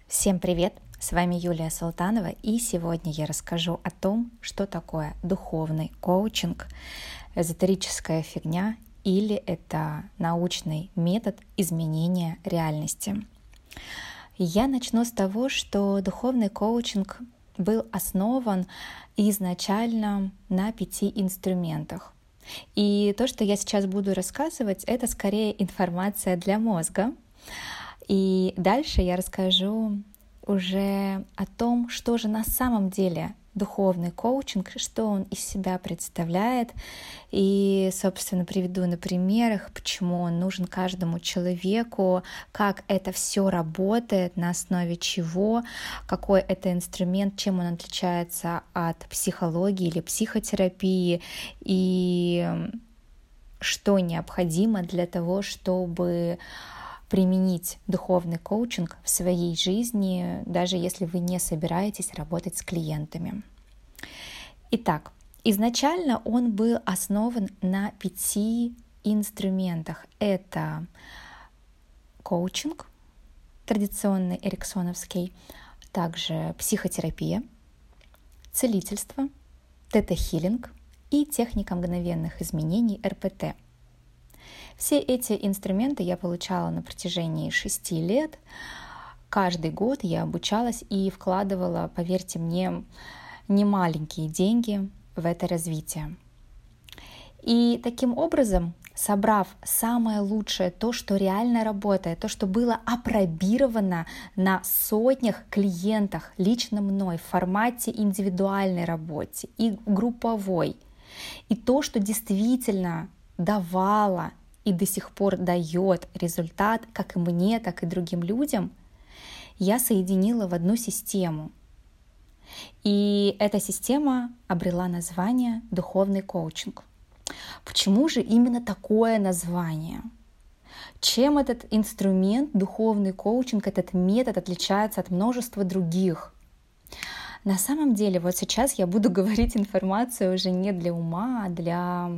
Всем привет! С вами Юлия Султанова, и сегодня я расскажу о том, что такое духовный коучинг, эзотерическая фигня или это научный метод изменения реальности. Я начну с того, что духовный коучинг был основан изначально на 5 инструментах. И то, что я сейчас буду рассказывать, это скорее информация для мозга. И дальше я расскажу уже о том, что же на самом деле духовный коучинг, что он из себя представляет. И, собственно, приведу на примерах, почему он нужен каждому человеку, как это все работает, на основе чего, какой это инструмент, чем он отличается от психологии или психотерапии, и что необходимо для того, чтобы применить духовный коучинг в своей жизни, даже если вы не собираетесь работать с клиентами. Итак, изначально он был основан на 5 инструментах. Это коучинг, традиционный эриксоновский, также психотерапия, целительство, тета-хилинг и техника мгновенных изменений РПТ. Все эти инструменты я получала на протяжении 6 лет. Каждый год я обучалась и вкладывала, поверьте мне, немаленькие деньги в это развитие. И таким образом, собрав самое лучшее, то, что реально работает, то, что было апробировано на сотнях клиентах лично мной в формате индивидуальной работы и групповой, и то, что действительно давало и до сих пор дает результат как и мне, так и другим людям, я соединила в одну систему. И эта система обрела название «Духовный коучинг». Почему же именно такое название? Чем этот инструмент, духовный коучинг, этот метод отличается от множества других? На самом деле, вот сейчас я буду говорить информацию уже не для ума, а для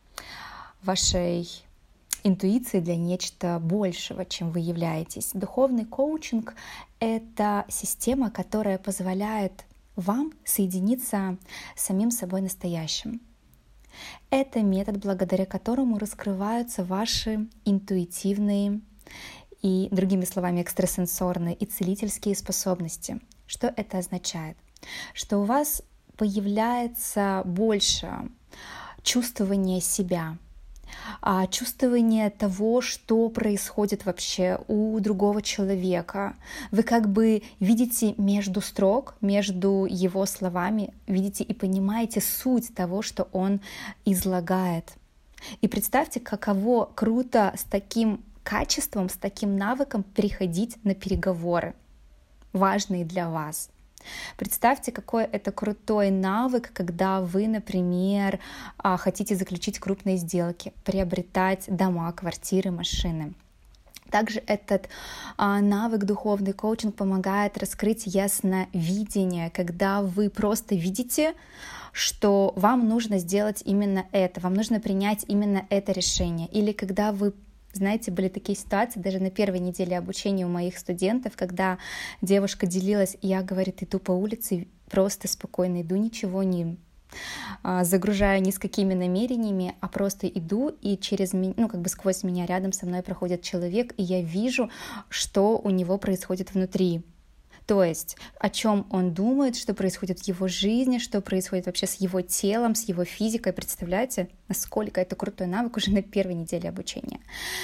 вашей интуиции, для нечто большего, чем вы являетесь. Духовный коучинг — это система, которая позволяет вам соединиться с самим собой настоящим. Это метод, благодаря которому раскрываются ваши интуитивные и, другими словами, экстрасенсорные и целительские способности. Что это означает? Что у вас появляется больше чувствования себя, чувствование того, что происходит вообще у другого человека. Вы как бы видите между строк, между его словами, видите и понимаете суть того, что он излагает. И представьте, каково круто с таким качеством, с таким навыком приходить на переговоры, важные для вас. Представьте, какой это крутой навык, когда вы, например, хотите заключить крупные сделки, приобретать дома, квартиры, машины. Также этот навык духовный коучинг помогает раскрыть ясновидение, когда вы просто видите, что вам нужно сделать именно это, вам нужно принять именно это решение. Или когда вы знаете, были такие ситуации даже на первой неделе обучения у моих студентов, когда девушка делилась, я, говорит, иду по улице, просто спокойно иду, ничего не загружаю ни с какими намерениями, а просто иду, и через меня, как бы сквозь меня рядом со мной проходит человек, и я вижу, что у него происходит внутри. То есть о чем он думает, что происходит в его жизни, что происходит вообще с его телом, с его физикой. Представляете, насколько это крутой навык уже на первой неделе обучения.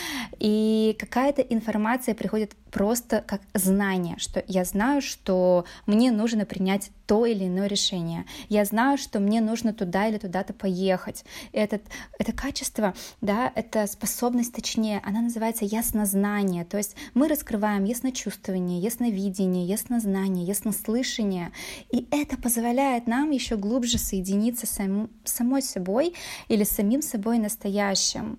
И какая-то информация приходит просто как знание, что я знаю, что мне нужно принять то или иное решение. Я знаю, что мне нужно туда или туда-то поехать. Это качество, да, это способность, точнее, она называется яснознание. То есть мы раскрываем ясночувствование, ясновидение, яснознание, яснослышание. И это позволяет нам еще глубже соединиться с самой собой или с самим собой настоящим.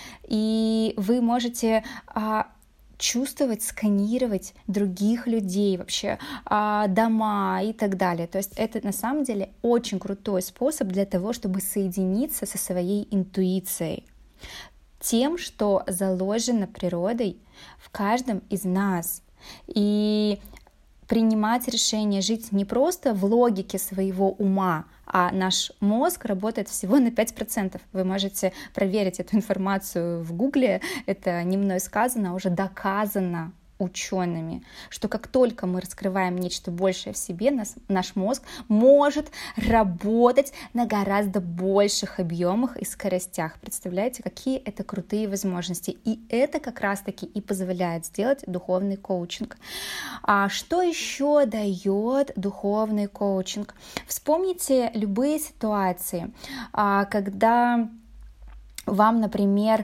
И вы можете чувствовать, сканировать других людей, вообще дома и так далее. То есть это на самом деле очень крутой способ для того, чтобы соединиться со своей интуицией, тем, что заложено природой в каждом из нас. И принимать решения, жить не просто в логике своего ума, а наш мозг работает всего на 5%. Вы можете проверить эту информацию в Гугле, это не мной сказано, а уже доказано учеными, что как только мы раскрываем нечто большее в себе, наш мозг может работать на гораздо больших объемах и скоростях. Представляете, какие это крутые возможности. И это как раз-таки и позволяет сделать духовный коучинг. А что еще дает духовный коучинг? Вспомните любые ситуации, когда вам, например,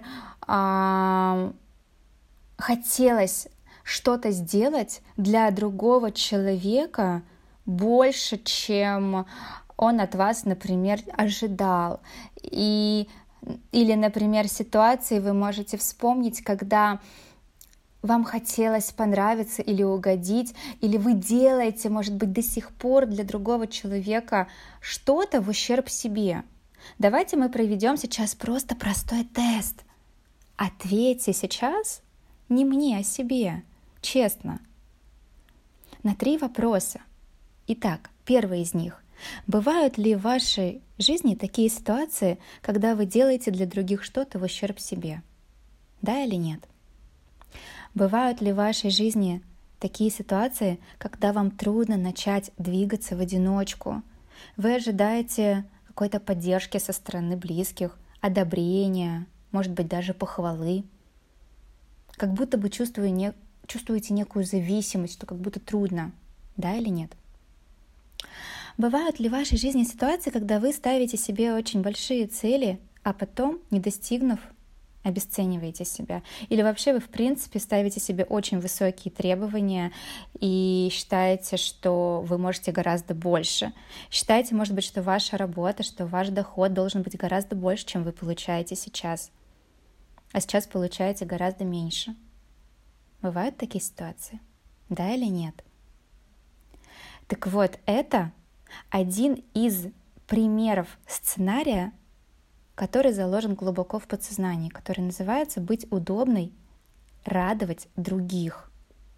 хотелось что-то сделать для другого человека больше, чем он от вас, например, ожидал. Или, например, ситуации вы можете вспомнить, когда вам хотелось понравиться или угодить, или вы делаете, может быть, до сих пор для другого человека что-то в ущерб себе. Давайте мы проведем сейчас просто простой тест. Ответьте сейчас не мне, а себе. Честно. На 3 вопроса. Итак, первый из них. Бывают ли в вашей жизни такие ситуации, когда вы делаете для других что-то в ущерб себе? Да или нет? Бывают ли в вашей жизни такие ситуации, когда вам трудно начать двигаться в одиночку? Вы ожидаете какой-то поддержки со стороны близких, одобрения, может быть, даже похвалы. Как будто бы чувствуете некую зависимость, что как будто трудно, да или нет? Бывают ли в вашей жизни ситуации, когда вы ставите себе очень большие цели, а потом, не достигнув, обесцениваете себя? Или вообще вы, в принципе, ставите себе очень высокие требования и считаете, что вы можете гораздо больше? Считаете, может быть, что ваша работа, что ваш доход должен быть гораздо больше, чем вы получаете сейчас, а сейчас получаете гораздо меньше? Бывают такие ситуации? Да или нет? Так вот, это один из примеров сценария, который заложен глубоко в подсознании, который называется «быть удобной, радовать других».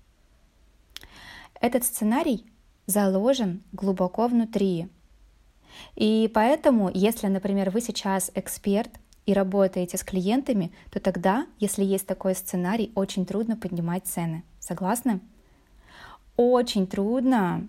Этот сценарий заложен глубоко внутри. И поэтому, если, например, вы сейчас эксперт и работаете с клиентами, то тогда, если есть такой сценарий, очень трудно поднимать цены. Согласны? Очень трудно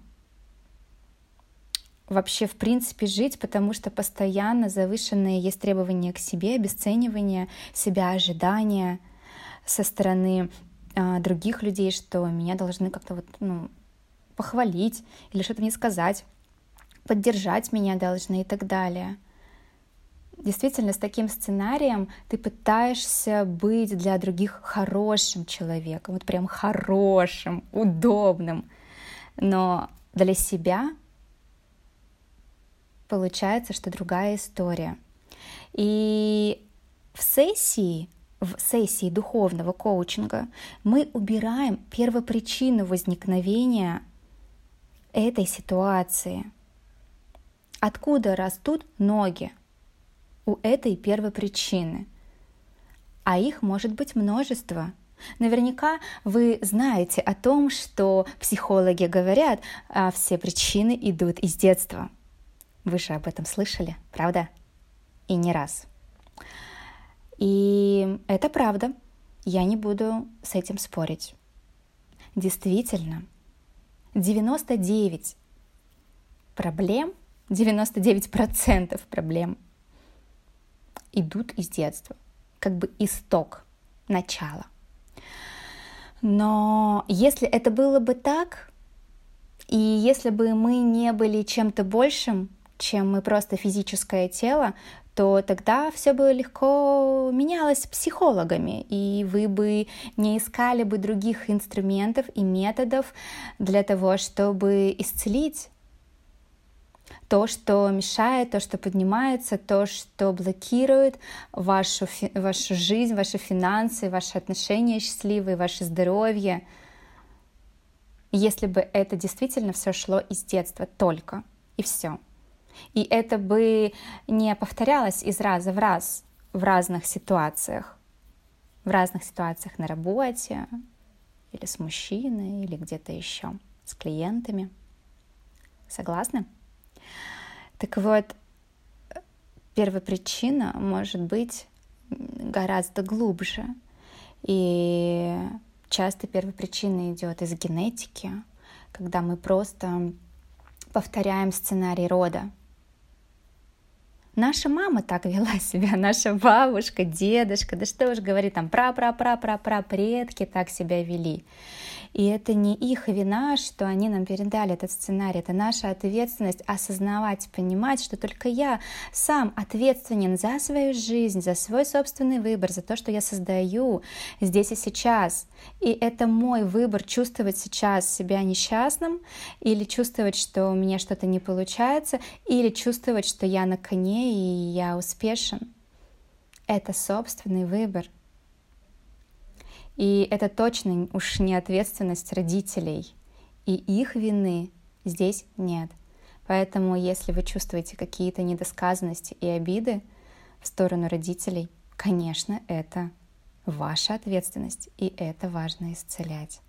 вообще в принципе жить, потому что постоянно завышенные есть требования к себе, обесценивание себя, ожидания со стороны других людей, что меня должны как-то похвалить или что-то мне сказать, поддержать меня должны и так далее. Действительно, с таким сценарием ты пытаешься быть для других хорошим человеком, вот прям хорошим, удобным, но для себя получается, что другая история. И в сессии духовного коучинга мы убираем первопричину возникновения этой ситуации. Откуда растут ноги у этой первопричины? А их может быть множество. Наверняка вы знаете о том, что психологи говорят, все причины идут из детства. Вы же об этом слышали, правда? И не раз. И это правда. Я не буду с этим спорить. Действительно, 99% проблем идут из детства. Как бы исток, начало. Но если это было бы так, и если бы мы не были чем-то большим, чем мы просто физическое тело, то тогда все бы легко менялось психологами, и вы бы не искали бы других инструментов и методов для того, чтобы исцелить то, что мешает, то, что поднимается, то, что блокирует вашу жизнь, ваши финансы, ваши отношения счастливые, ваше здоровье. Если бы это действительно все шло из детства только, и все. И это бы не повторялось из раза в раз в разных ситуациях. В разных ситуациях на работе, или с мужчиной, или где-то еще. с клиентами. Согласны? Так вот, первопричина может быть гораздо глубже. И часто первопричина идет из генетики, когда мы просто повторяем сценарий рода. Наша мама так вела себя, наша бабушка, дедушка, да что уж говорить, там предки так себя вели. И это не их вина, что они нам передали этот сценарий. Это наша ответственность осознавать, понимать, что только я сам ответственен за свою жизнь, за свой собственный выбор, за то, что я создаю здесь и сейчас. И это мой выбор чувствовать сейчас себя несчастным, или чувствовать, что у меня что-то не получается, или чувствовать, что я на коне и я успешен. Это собственный выбор. И это точно уж не ответственность родителей, и их вины здесь нет. Поэтому, если вы чувствуете какие-то недосказанности и обиды в сторону родителей, конечно, это ваша ответственность, и это важно исцелять.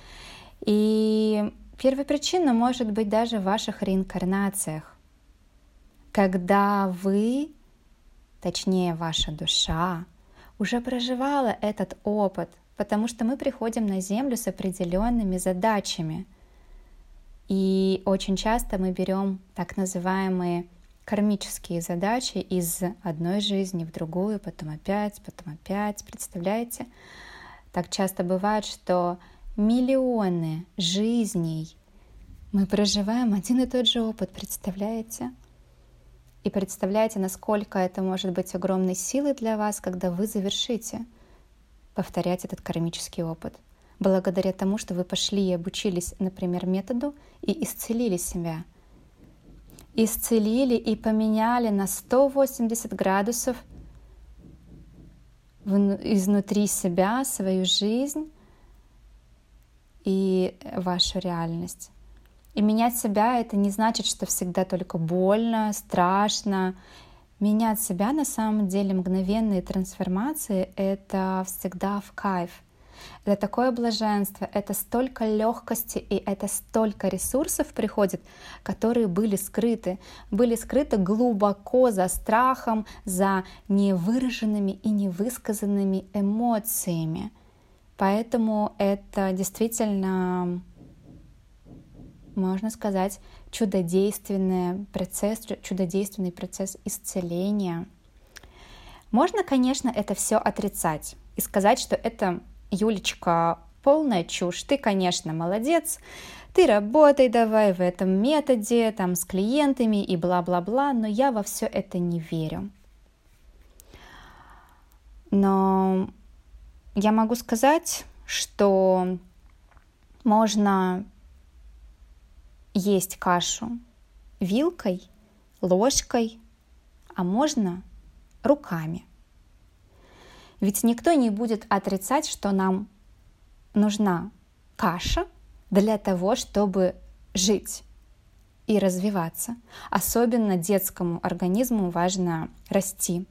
И первопричина может быть даже в ваших реинкарнациях, когда вы, точнее ваша душа, уже проживала этот опыт, потому что мы приходим на Землю с определенными задачами. И очень часто мы берем так называемые кармические задачи из одной жизни в другую, потом опять. Представляете? Так часто бывает, что миллионы жизней мы проживаем один и тот же опыт, представляете? И представляете, насколько это может быть огромной силой для вас, когда вы завершите повторять этот кармический опыт. Благодаря тому, что вы пошли и обучились, например, методу и исцелили себя. Исцелили и поменяли на 180 градусов изнутри себя свою жизнь и вашу реальность. И менять себя — это не значит, что всегда только больно, страшно. Менять себя на самом деле, мгновенные трансформации — это всегда в кайф. Это такое блаженство, это столько легкости и это столько ресурсов приходит, которые были скрыты глубоко за страхом, за невыраженными и невысказанными эмоциями. Поэтому это действительно, можно сказать, чудодейственный процесс исцеления. Можно, конечно, это все отрицать и сказать, что это, Юлечка, полная чушь. Ты, конечно, молодец, ты работай давай в этом методе, там, с клиентами и бла-бла-бла, но я во все это не верю. Но я могу сказать, что можно есть кашу вилкой, ложкой, а можно руками. Ведь никто не будет отрицать, что нам нужна каша для того, чтобы жить и развиваться. Особенно детскому организму важно расти.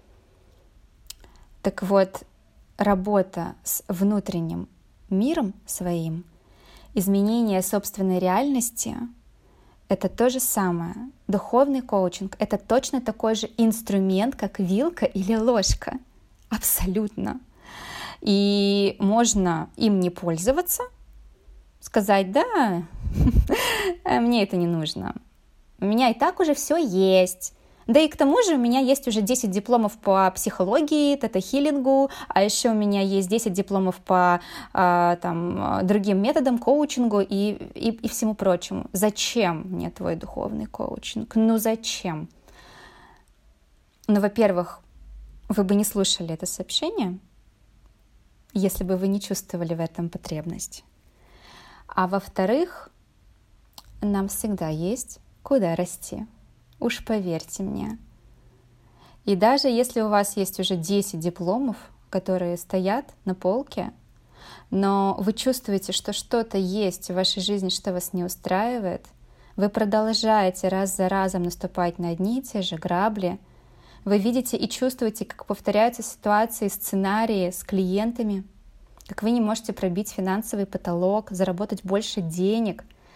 Так вот, работа с внутренним миром своим, изменение собственной реальности — это то же самое. Духовный коучинг — это точно такой же инструмент, как вилка или ложка. Абсолютно. И можно им не пользоваться, сказать: да, мне это не нужно. У меня и так уже все есть. Да и к тому же у меня есть уже 10 дипломов по психологии, тета-хилингу, а еще у меня есть 10 дипломов по другим методам, коучингу и всему прочему. Зачем мне твой духовный коучинг? Ну зачем? Ну, во-первых, вы бы не слушали это сообщение, если бы вы не чувствовали в этом потребность. А во-вторых, нам всегда есть куда расти. Уж поверьте мне. И даже если у вас есть уже 10 дипломов, которые стоят на полке, но вы чувствуете, что что-то есть в вашей жизни, что вас не устраивает, вы продолжаете раз за разом наступать на одни и те же грабли, вы видите и чувствуете, как повторяются ситуации, сценарии с клиентами, как вы не можете пробить финансовый потолок, заработать больше денег,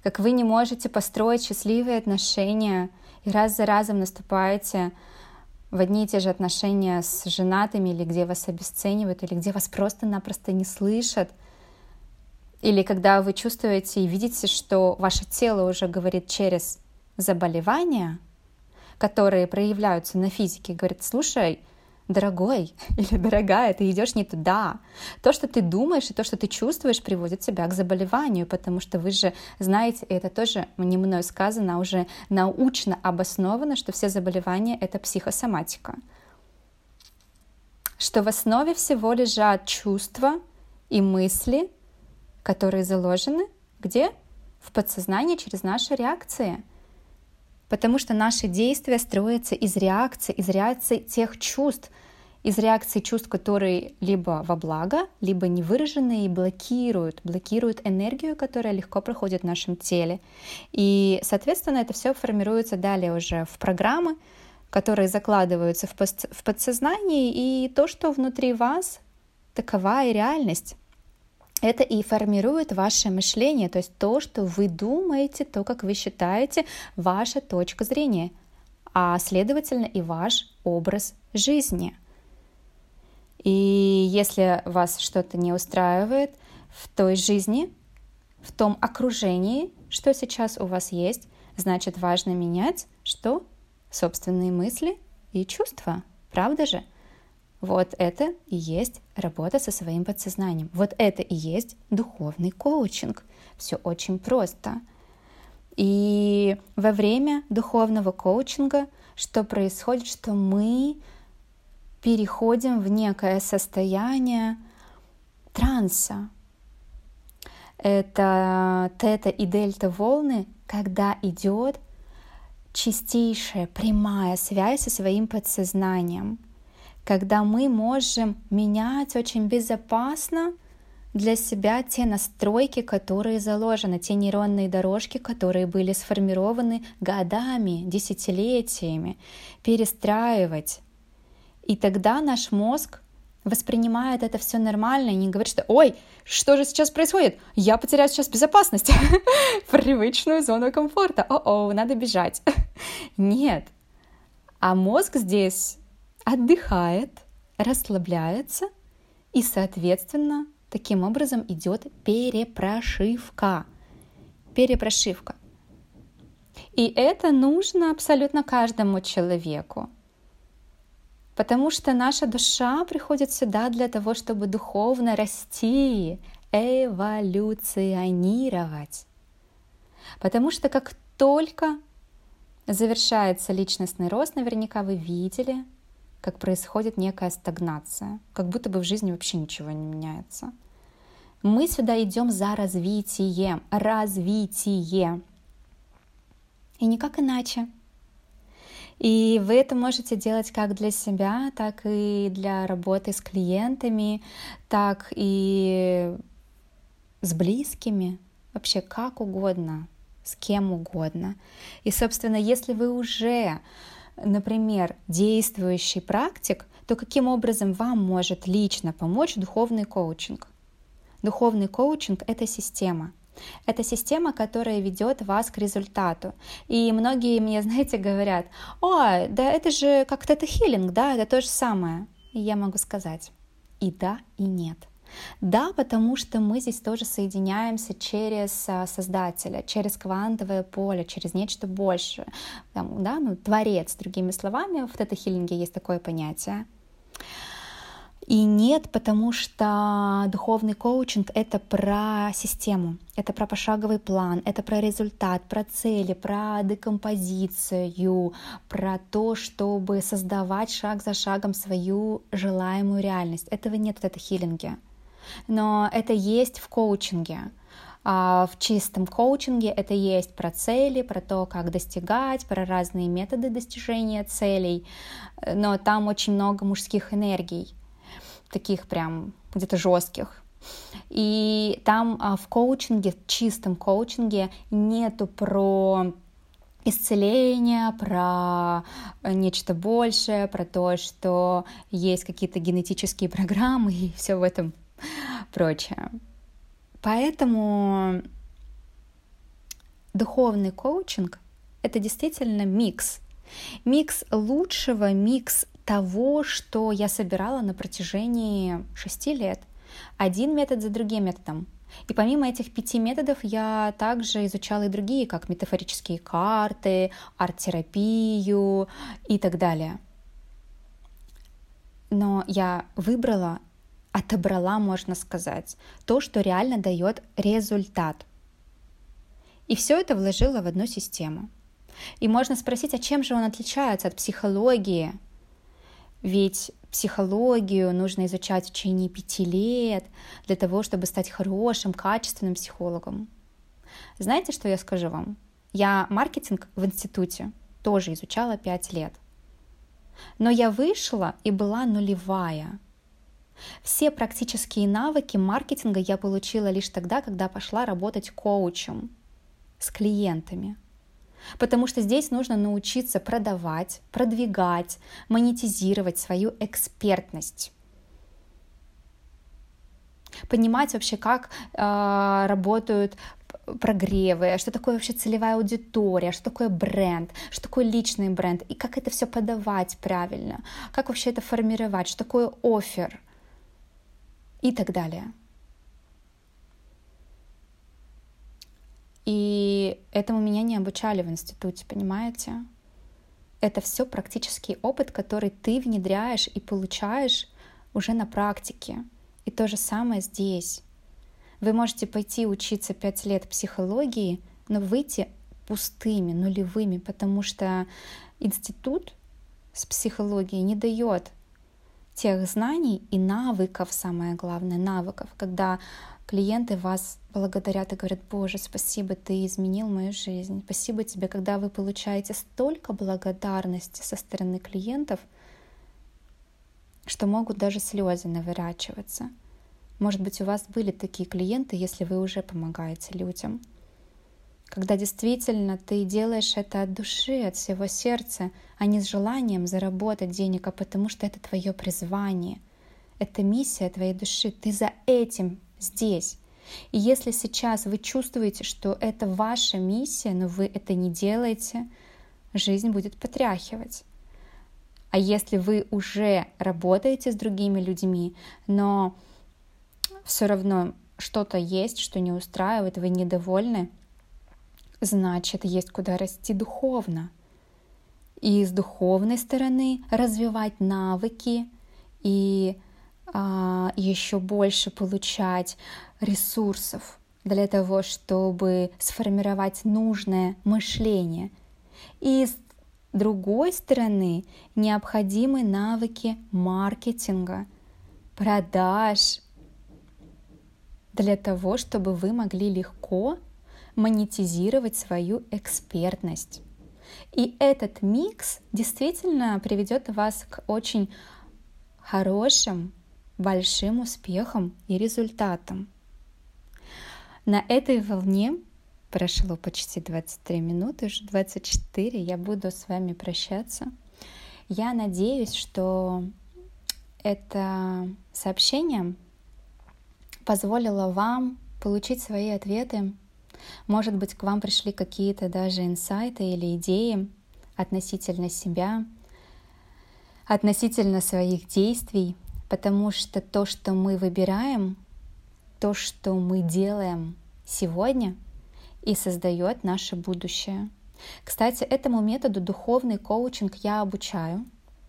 как вы не можете построить счастливые отношения и раз за разом наступаете в одни и те же отношения с женатыми, или где вас обесценивают, или где вас просто-напросто не слышат, или когда вы чувствуете и видите, что ваше тело уже говорит через заболевания, которые проявляются на физике, говорит: слушай, дорогой или дорогая, ты идешь не туда. То, что ты думаешь и то, что ты чувствуешь, приводит тебя к заболеванию, потому что вы же знаете, и это тоже не мной сказано, а уже научно обосновано, что все заболевания — это психосоматика. Что в основе всего лежат чувства и мысли, которые заложены где? В подсознании через наши реакции. Потому что наши действия строятся из реакций тех чувств, из реакций чувств, которые либо во благо, либо невыраженные и блокируют энергию, которая легко проходит в нашем теле. И, соответственно, это все формируется далее уже в программы, которые закладываются в подсознании, и то, что внутри вас, такова и реальность. Это и формирует ваше мышление, то есть то, что вы думаете, то, как вы считаете, ваша точка зрения, а следовательно и ваш образ жизни. И если вас что-то не устраивает в той жизни, в том окружении, что сейчас у вас есть, значит, важно менять что? Собственные мысли и чувства, правда же? Вот это и есть работа со своим подсознанием. Вот это и есть духовный коучинг. Все очень просто. И во время духовного коучинга что происходит? Что мы переходим в некое состояние транса. Это тета и дельта волны, когда идет чистейшая прямая связь со своим подсознанием, когда мы можем менять очень безопасно для себя те настройки, которые заложены, те нейронные дорожки, которые были сформированы годами, десятилетиями, перестраивать. И тогда наш мозг воспринимает это все нормально и не говорит, что «Ой, что же сейчас происходит? Я потеряю сейчас безопасность, привычную зону комфорта, о-о, надо бежать». Нет, а мозг здесь отдыхает, расслабляется, и, соответственно, таким образом идет перепрошивка. Перепрошивка. И это нужно абсолютно каждому человеку. Потому что наша душа приходит сюда для того, чтобы духовно расти, эволюционировать. Потому что как только завершается личностный рост, наверняка вы видели, как происходит некая стагнация, как будто бы в жизни вообще ничего не меняется. Мы сюда идем за развитием, и никак иначе. И вы это можете делать как для себя, так и для работы с клиентами, так и с близкими, вообще как угодно, с кем угодно. И, собственно, если вы уже, например, действующий практик, то каким образом вам может лично помочь духовный коучинг? Духовный коучинг — это система. Это система, которая ведет вас к результату. И многие мне, знаете, говорят: «О, да это же как тета-хилинг, да, это то же самое». И я могу сказать и да, и нет. Да, потому что мы здесь тоже соединяемся через Создателя, через квантовое поле, через нечто большее. Там, да, Творец, другими словами, в тета-хилинге есть такое понятие. И нет, потому что духовный коучинг — это про систему, это про пошаговый план, это про результат, про цели, про декомпозицию, про то, чтобы создавать шаг за шагом свою желаемую реальность. Этого нет в тета-хилинге. Но это есть в коучинге. В чистом коучинге это есть про цели, про то, как достигать, про разные методы достижения целей. Но там очень много мужских энергий, таких прям где-то жестких. И там в коучинге, в чистом коучинге нету про исцеление, про нечто большее, про то, что есть какие-то генетические программы и все в этом прочее. Поэтому духовный коучинг — это действительно микс. Микс лучшего, микс того, что я собирала на протяжении 6 лет. Один метод за другим методом. И помимо этих 5 методов я также изучала и другие, как метафорические карты, арт-терапию и так далее. Но я отобрала, можно сказать, то, что реально дает результат. И все это вложила в одну систему. И можно спросить, а чем же он отличается от психологии? Ведь психологию нужно изучать в течение 5 лет для того, чтобы стать хорошим, качественным психологом. Знаете, что я скажу вам? Я маркетинг в институте тоже изучала 5 лет. Но я вышла и была нулевая. Все практические навыки маркетинга я получила лишь тогда, когда пошла работать коучем с клиентами. Потому что здесь нужно научиться продавать, продвигать, монетизировать свою экспертность. Понимать вообще, как работают прогревы, что такое вообще целевая аудитория, что такое бренд, что такое личный бренд, и как это все подавать правильно, как вообще это формировать, что такое оффер и так далее. И этому меня не обучали в институте, понимаете? Это все практический опыт, который ты внедряешь и получаешь уже на практике. И то же самое здесь. Вы можете пойти учиться 5 лет психологии, но выйти пустыми, нулевыми, потому что институт с психологией не дает тех знаний и навыков, самое главное, навыков, когда клиенты вас благодарят и говорят: «Боже, спасибо, ты изменил мою жизнь». Спасибо тебе, когда вы получаете столько благодарности со стороны клиентов, что могут даже слезы наворачиваться. Может быть, у вас были такие клиенты, если вы уже помогаете людям. Когда действительно ты делаешь это от души, от всего сердца, а не с желанием заработать денег, а потому что это твое призвание, это миссия твоей души, ты за этим здесь. И если сейчас вы чувствуете, что это ваша миссия, но вы это не делаете, жизнь будет потряхивать. А если вы уже работаете с другими людьми, но все равно что-то есть, что не устраивает, вы недовольны, значит, есть куда расти духовно. И с духовной стороны развивать навыки и еще больше получать ресурсов для того, чтобы сформировать нужное мышление. И с другой стороны, необходимы навыки маркетинга, продаж, для того, чтобы вы могли легко монетизировать свою экспертность. И этот микс действительно приведет вас к очень хорошим, большим успехам и результатам. На этой волне прошло почти 23 минуты, уже 24, я буду с вами прощаться. Я надеюсь, что это сообщение позволило вам получить свои ответы. Может быть, к вам пришли какие-то даже инсайты или идеи относительно себя, относительно своих действий, потому что то, что мы выбираем, то, что мы делаем сегодня, и создает наше будущее. Кстати, этому методу духовный коучинг я обучаю.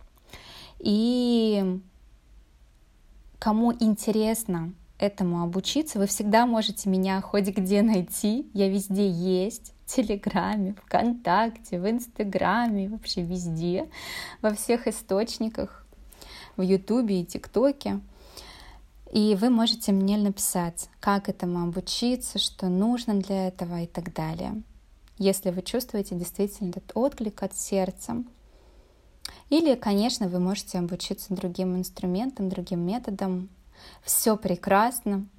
И кому интересно этому обучиться, вы всегда можете меня хоть где найти. Я везде есть. В Телеграме, ВКонтакте, в Инстаграме, вообще везде, во всех источниках, в Ютубе и ТикТоке. И вы можете мне написать, как этому обучиться, что нужно для этого и так далее. Если вы чувствуете действительно этот отклик от сердца. Или, конечно, вы можете обучиться другим инструментам, другим методам. Все прекрасно.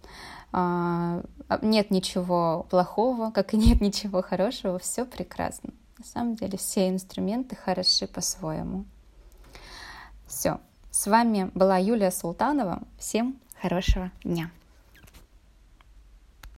Нет ничего плохого, как и нет ничего хорошего. Все прекрасно. На самом деле все инструменты хороши по-своему. Все. С вами была Юлия Султанова. Всем хорошего дня.